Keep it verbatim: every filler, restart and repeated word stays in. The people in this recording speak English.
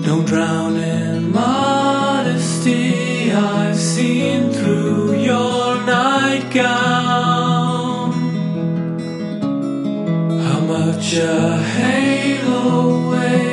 Don't drown in modesty. I've seen through your nightgown how much a halo weighs.